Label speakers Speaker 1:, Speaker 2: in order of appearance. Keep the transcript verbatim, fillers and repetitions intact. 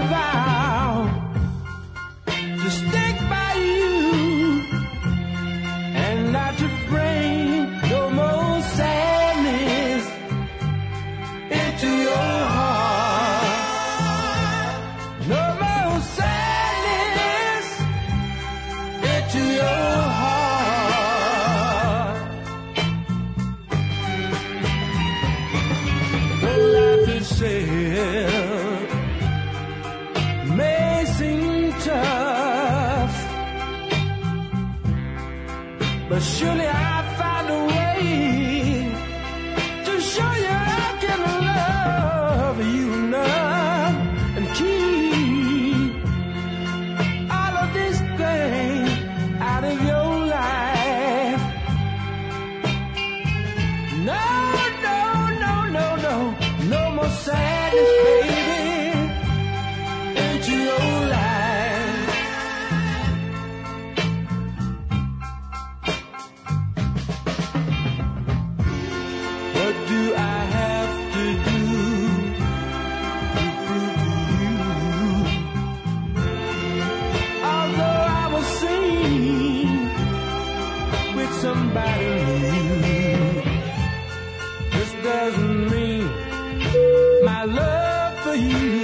Speaker 1: vow to stick by you and not to bring no more sadness into your heart. No more sadness into your heart. Though life itself may seem tough, but surely I found a way to show you I can love you enough and keep all of this thing out of your life. No, no, no, no, no, no more sadness, baby, into your life. What do I have to do to prove to you? Although I was seen with somebody new, this doesn't mean my love for you